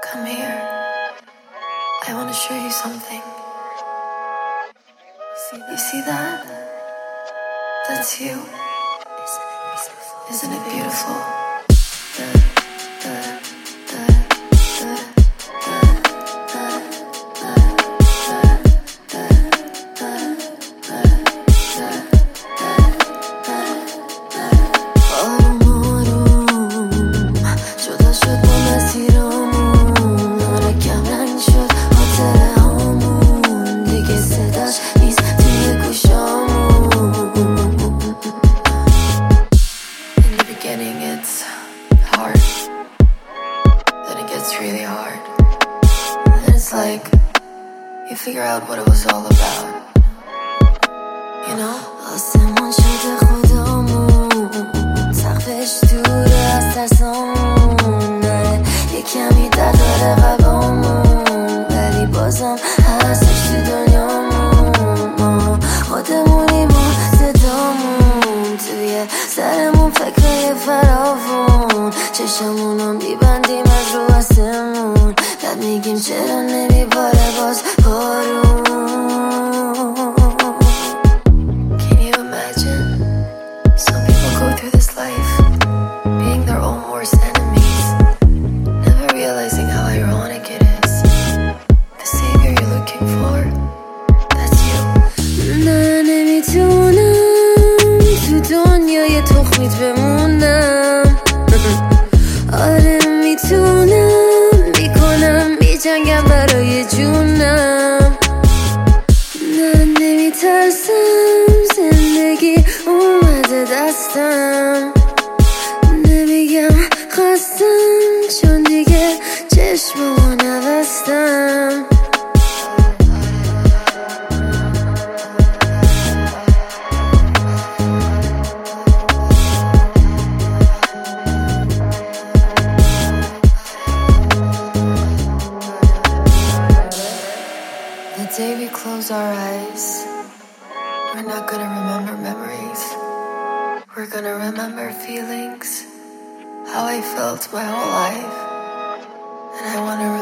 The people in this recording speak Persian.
Come here. I want to show you something. You see that? That's you. Isn't it beautiful? It's hard, then it gets really hard, and it's like you figure out what it was all about, you know? آسمون شده خدامون، سقفش دوره از ترسامون، داره یه کمی در داره قبامون، ولی بازم هستش تو دنیامون. ما خودمونیم و صدامون، توی سرمون فکرهای فراوون، چشمونو میبندیم از رو آسمون، بعد میگیم چرا نمیباره باز بارون. Can you imagine? Some people go through this life being their own worst enemies, never realizing how ironic it is. The savior you're looking for, that's you. نه نمیتونم تو دنیای تخمیت بمونم. آره میتونم، میکنم، میجنگم برای جونم. نه نمیترسم، زندگی اومده دستم. نمیگم خستم، چون دیگه چشممو نبستم. The day we close our eyes, we're not gonna remember memories. We're gonna remember feelings, how I felt my whole life. And I wanna